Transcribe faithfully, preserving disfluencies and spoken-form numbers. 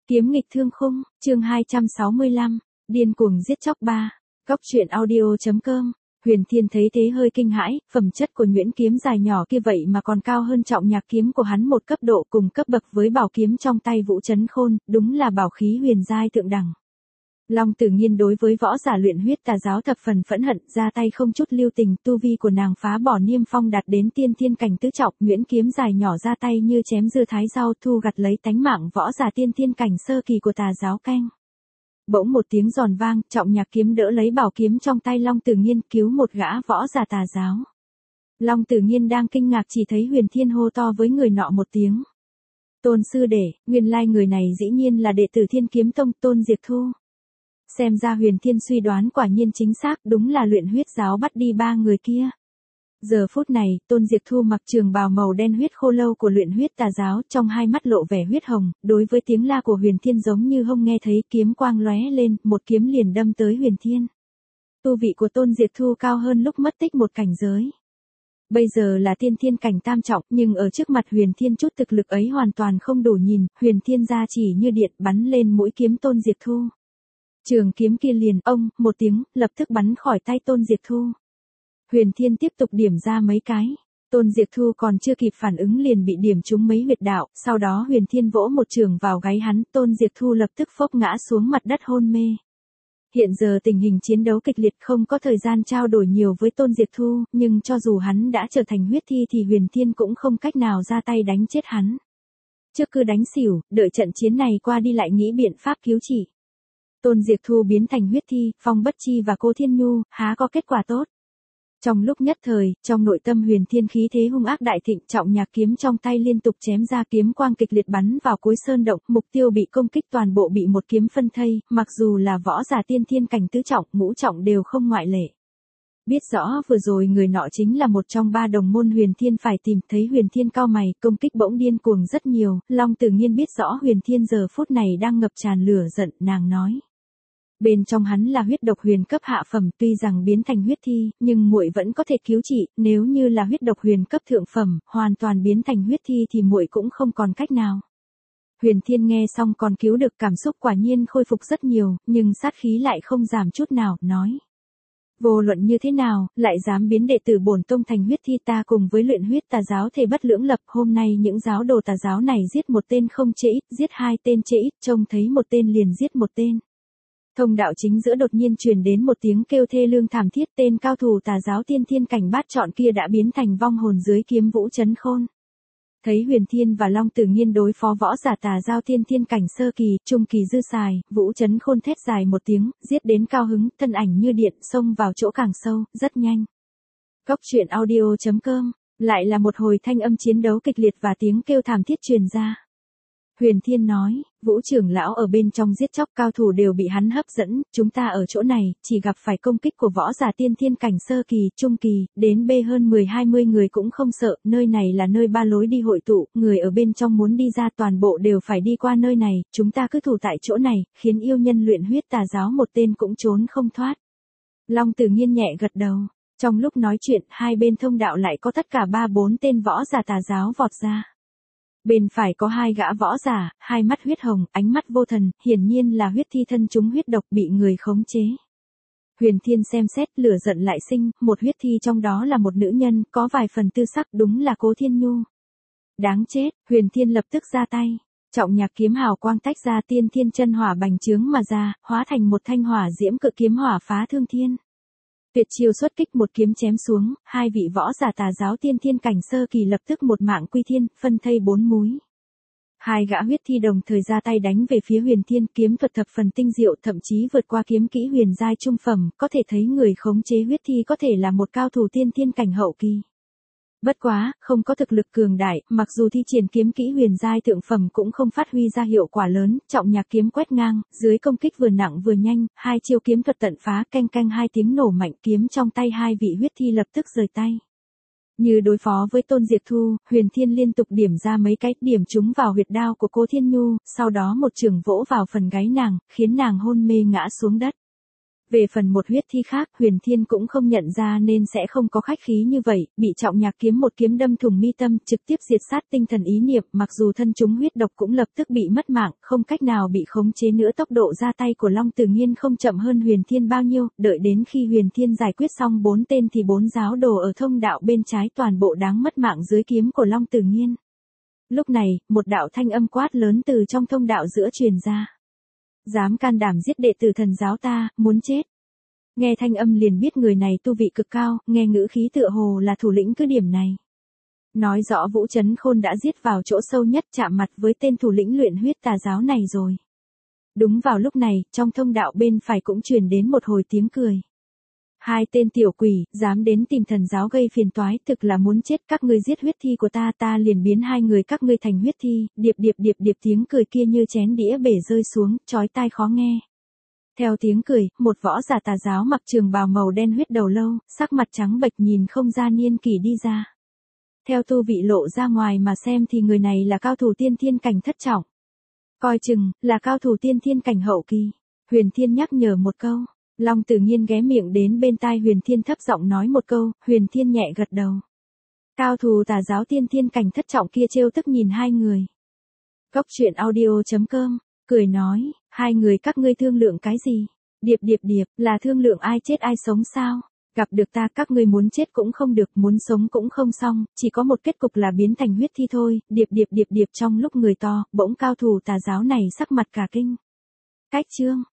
Kiếm nghịch thương khung, chương hai trăm sáu mươi lăm, điên cuồng giết chóc ba. Góc truyện audio.com. Huyền Thiên thấy thế hơi kinh hãi, phẩm chất của nhuyễn kiếm dài nhỏ kia vậy mà còn cao hơn trọng nhạc kiếm của hắn một cấp độ, cùng cấp bậc với bảo kiếm trong tay Vũ Chấn Khôn, đúng là bảo khí huyền giai thượng đẳng. Long Tử Nghiên đối với võ giả luyện huyết tà giáo thập phần phẫn hận, ra tay không chút lưu tình, tu vi của nàng phá bỏ niêm phong đạt đến tiên thiên cảnh tứ trọng, nhuyễn kiếm dài nhỏ ra tay như chém dưa thái rau, thu gặt lấy tánh mạng võ giả tiên thiên cảnh sơ kỳ của tà giáo canh. Bỗng một tiếng giòn vang, trọng nhạc kiếm đỡ lấy bảo kiếm trong tay Long Tử Nghiên, cứu một gã võ giả tà giáo. Long Tử Nghiên đang kinh ngạc chỉ thấy Huyền Thiên hô to với người nọ một tiếng. Tôn sư đệ, nguyên lai người này dĩ nhiên là đệ tử Thiên Kiếm Tông, Tôn Diệp Thu. Xem ra Huyền Thiên suy đoán quả nhiên chính xác, đúng là luyện huyết giáo bắt đi ba người kia. Giờ phút này, Tôn Diệp Thu mặc trường bào màu đen huyết khô lâu của luyện huyết tà giáo, trong hai mắt lộ vẻ huyết hồng, đối với tiếng la của Huyền Thiên giống như không nghe thấy, kiếm quang lóe lên, một kiếm liền đâm tới Huyền Thiên. Tu vị của Tôn Diệp Thu cao hơn lúc mất tích một cảnh giới. Bây giờ là tiên thiên cảnh tam trọng, nhưng ở trước mặt Huyền Thiên chút thực lực ấy hoàn toàn không đủ nhìn, Huyền Thiên ra chỉ như điện bắn lên mũi kiếm Tôn Diệp Thu. Trường kiếm kia liền, ông, một tiếng, lập tức bắn khỏi tay Tôn Diệp Thu. Huyền Thiên tiếp tục điểm ra mấy cái. Tôn Diệp Thu còn chưa kịp phản ứng liền bị điểm trúng mấy huyệt đạo, sau đó Huyền Thiên vỗ một trường vào gáy hắn, Tôn Diệp Thu lập tức phốc ngã xuống mặt đất hôn mê. Hiện giờ tình hình chiến đấu kịch liệt, không có thời gian trao đổi nhiều với Tôn Diệp Thu, nhưng cho dù hắn đã trở thành huyết thi thì Huyền Thiên cũng không cách nào ra tay đánh chết hắn. Trước cứ đánh xỉu, đợi trận chiến này qua đi lại nghĩ biện pháp cứu trị. Tôn Diệp Thu biến thành huyết thi, Phong Bất Chi và Cô Thiên Nhu, há có kết quả tốt. Trong lúc nhất thời, trong nội tâm Huyền Thiên khí thế hung ác đại thịnh, trọng nhạc kiếm trong tay liên tục chém ra, kiếm quang kịch liệt bắn vào cuối sơn động, mục tiêu bị công kích toàn bộ bị một kiếm phân thây, mặc dù là võ giả tiên thiên cảnh tứ trọng, ngũ trọng đều không ngoại lệ. Biết rõ vừa rồi người nọ chính là một trong ba đồng môn Huyền Thiên phải tìm, thấy Huyền Thiên cao mày, công kích bỗng điên cuồng rất nhiều, Long Tử Nghiên biết rõ Huyền Thiên giờ phút này đang ngập tràn lửa giận, nàng nói. Bên trong hắn là huyết độc huyền cấp hạ phẩm, tuy rằng biến thành huyết thi, nhưng muội vẫn có thể cứu trị, nếu như là huyết độc huyền cấp thượng phẩm, hoàn toàn biến thành huyết thi thì muội cũng không còn cách nào. Huyền Thiên nghe xong còn cứu được, cảm xúc quả nhiên khôi phục rất nhiều, nhưng sát khí lại không giảm chút nào, nói. Vô luận như thế nào, lại dám biến đệ tử bổn tông thành huyết thi, ta cùng với luyện huyết tà giáo thề bất lưỡng lập, hôm nay những giáo đồ tà giáo này giết một tên không chê ít, giết hai tên chê ít, trông thấy một tên liền giết một tên. Thông đạo chính giữa đột nhiên truyền đến một tiếng kêu thê lương thảm thiết, tên cao thủ tà giáo tiên thiên cảnh bát trọn kia đã biến thành vong hồn dưới kiếm Vũ Chấn Khôn. Thấy Huyền Thiên và Long Tử Nghiên đối phó võ giả tà giáo tiên thiên cảnh sơ kỳ, trung kỳ dư xài, Vũ Chấn Khôn thét dài một tiếng, giết đến cao hứng, thân ảnh như điện, xông vào chỗ càng sâu, rất nhanh. Góc truyện audio.com, lại là một hồi thanh âm chiến đấu kịch liệt và tiếng kêu thảm thiết truyền ra. Huyền Thiên nói, Vũ trưởng lão ở bên trong giết chóc, cao thủ đều bị hắn hấp dẫn, chúng ta ở chỗ này, chỉ gặp phải công kích của võ giả tiên thiên cảnh sơ kỳ, trung kỳ, đến bê hơn mười hai mươi người cũng không sợ, nơi này là nơi ba lối đi hội tụ, người ở bên trong muốn đi ra toàn bộ đều phải đi qua nơi này, chúng ta cứ thủ tại chỗ này, khiến yêu nhân luyện huyết tà giáo một tên cũng trốn không thoát. Long Tử Nghiên nhẹ gật đầu, trong lúc nói chuyện, hai bên thông đạo lại có tất cả ba bốn tên võ giả tà giáo vọt ra. Bên phải có hai gã võ giả, hai mắt huyết hồng, ánh mắt vô thần, hiển nhiên là huyết thi thân chúng huyết độc bị người khống chế. Huyền Thiên xem xét, lửa giận lại sinh, một huyết thi trong đó là một nữ nhân, có vài phần tư sắc, đúng là Cố Thiên Nhu. Đáng chết, Huyền Thiên lập tức ra tay, trọng nhạc kiếm hào quang tách ra, tiên thiên chân hỏa bành trướng mà ra, hóa thành một thanh hỏa diễm cự kiếm hỏa phá thương thiên. Tuyệt chiêu xuất kích, một kiếm chém xuống, hai vị võ giả tà giáo tiên thiên cảnh sơ kỳ lập tức một mạng quy thiên, phân thây bốn múi. Hai gã huyết thi đồng thời ra tay đánh về phía Huyền Thiên, kiếm thuật thập phần tinh diệu, thậm chí vượt qua kiếm kỹ huyền giai trung phẩm, có thể thấy người khống chế huyết thi có thể là một cao thủ tiên thiên cảnh hậu kỳ. Bất quá, không có thực lực cường đại, mặc dù thi triển kiếm kỹ huyền giai thượng phẩm cũng không phát huy ra hiệu quả lớn, trọng nhạc kiếm quét ngang, dưới công kích vừa nặng vừa nhanh, hai chiêu kiếm thuật tận phá, canh canh hai tiếng nổ mạnh, kiếm trong tay hai vị huyết thi lập tức rời tay. Như đối phó với Tôn Diệp Thu, Huyền Thiên liên tục điểm ra mấy cái, điểm trúng vào huyệt đao của Cô Thiên Nhu, sau đó một trường vỗ vào phần gáy nàng, khiến nàng hôn mê ngã xuống đất. Về phần một huyết thi khác, Huyền Thiên cũng không nhận ra nên sẽ không có khách khí như vậy, bị Trọng Nhạc kiếm một kiếm đâm thủng mi tâm, trực tiếp diệt sát tinh thần ý niệm, mặc dù thân chúng huyết độc cũng lập tức bị mất mạng, không cách nào bị khống chế nữa. Tốc độ ra tay của Long Tử Nghiên không chậm hơn Huyền Thiên bao nhiêu, đợi đến khi Huyền Thiên giải quyết xong bốn tên thì bốn giáo đồ ở thông đạo bên trái toàn bộ đáng mất mạng dưới kiếm của Long Tử Nghiên. Lúc này, một đạo thanh âm quát lớn từ trong thông đạo giữa truyền ra. Dám can đảm giết đệ tử thần giáo ta, muốn chết. Nghe thanh âm liền biết người này tu vị cực cao, nghe ngữ khí tựa hồ là thủ lĩnh cứ điểm này. Nói rõ Vũ Chấn Khôn đã giết vào chỗ sâu nhất, chạm mặt với tên thủ lĩnh luyện huyết tà giáo này rồi. Đúng vào lúc này, trong thông đạo bên phải cũng truyền đến một hồi tiếng cười. Hai tên tiểu quỷ, dám đến tìm thần giáo gây phiền toái, thực là muốn chết. Các ngươi giết huyết thi của ta, ta liền biến hai người các ngươi thành huyết thi. Điệp điệp điệp điệp, tiếng cười kia như chén đĩa bể rơi xuống, chói tai khó nghe. Theo tiếng cười, một võ giả tà giáo mặc trường bào màu đen huyết đầu lâu, sắc mặt trắng bệch nhìn không ra niên kỷ đi ra. Theo tu vị lộ ra ngoài mà xem thì người này là cao thủ tiên thiên cảnh thất trọng. Coi chừng, là cao thủ tiên thiên cảnh hậu kỳ. Huyền Thiên nhắc nhở một câu. Long Tử Nghiên ghé miệng đến bên tai Huyền Thiên thấp giọng nói một câu, Huyền Thiên nhẹ gật đầu. Cao thủ tà giáo tiên thiên cảnh thất trọng kia trêu tức nhìn hai người. Cốc truyện audio chấm com, cười nói, hai người các ngươi thương lượng cái gì? Điệp điệp điệp, là thương lượng ai chết ai sống sao? Gặp được ta các ngươi muốn chết cũng không được, muốn sống cũng không xong, chỉ có một kết cục là biến thành huyết thi thôi. Điệp điệp điệp điệp, trong lúc người to, bỗng cao thủ tà giáo này sắc mặt cả kinh. Cách chương